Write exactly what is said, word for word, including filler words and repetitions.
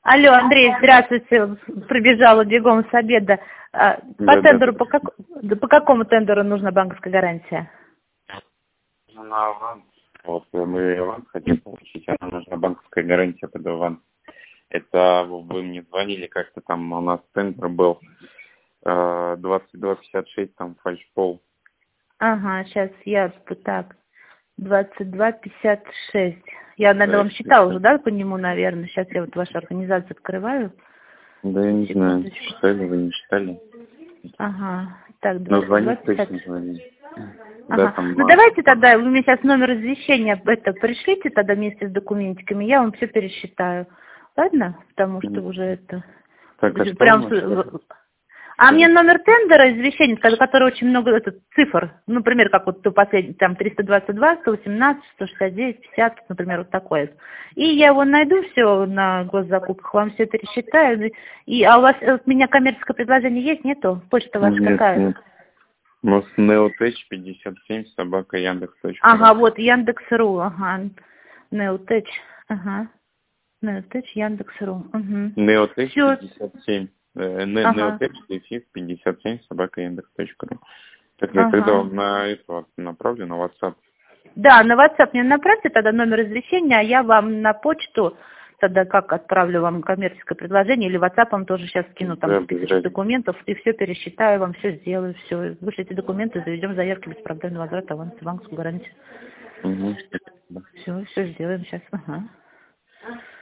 Алло, Андрей, здравствуйте. Прибежала бегом с обеда. А, По Да, тендеру, да. по, как... да по какому тендеру нужна банковская гарантия? На аванс. Вот э, мы аванс хотим получить, а нам нужна банковская гарантия под аванс. Это вы мне звонили как-то там, у нас тендер был э, двадцать два пятьдесят шесть, там фальшпол. Ага, сейчас я так. двадцать два пятьдесят шесть. Я, наверное, Да, вам считала уже, да, по нему, наверное. Сейчас я вот вашу организацию открываю. да я не знаю, Секундочку. читали вы, не читали. Ага, так, Но двадцать два звонить пятьдесят точно шесть. звонили. Да, Ага. там Ну а, давайте тогда, вы мне сейчас номер извещения это пришлите тогда вместе с документиками, я вам все пересчитаю. Ладно? Потому что уже это... Так, а что у Прям... нас сейчас? с- А мне номер тендера, извещения, ко- который очень много это, цифр, ну, например, как вот то последний, там триста двадцать два, сто восемнадцать, сто шестьдесят девять, пятьдесят, например, вот такое. И я его найду все на госзакупках, вам все пересчитаю. И, а у вас э, от меня коммерческое предложение есть, нету? Почта ваша Нет, какая? нет. У нас неотеч пятьдесят семь собака яндекс точка ру. Ага, вот Яндекс.ру, ага. Неотеч, ага. Неотеч, Яндекс.ру, угу. Неотеч Все, пятьдесят семь. Э, не- ага, Неотеч пятьдесят семь собака яндекс точка ру. Так я тогда ага. вам на это вот направлю, на WhatsApp. Да, на WhatsApp мне направьте тогда номер извещения, а я вам на почту тогда как отправлю вам коммерческое предложение, или WhatsApp тоже сейчас скину там Да, без тысячу разницы. документов, и все пересчитаю, вам все сделаю, все. Вышлите документы, заведем заявки без проблем на возврат аванса, банковскую гарантию. Угу. Все, все сделаем сейчас, ага.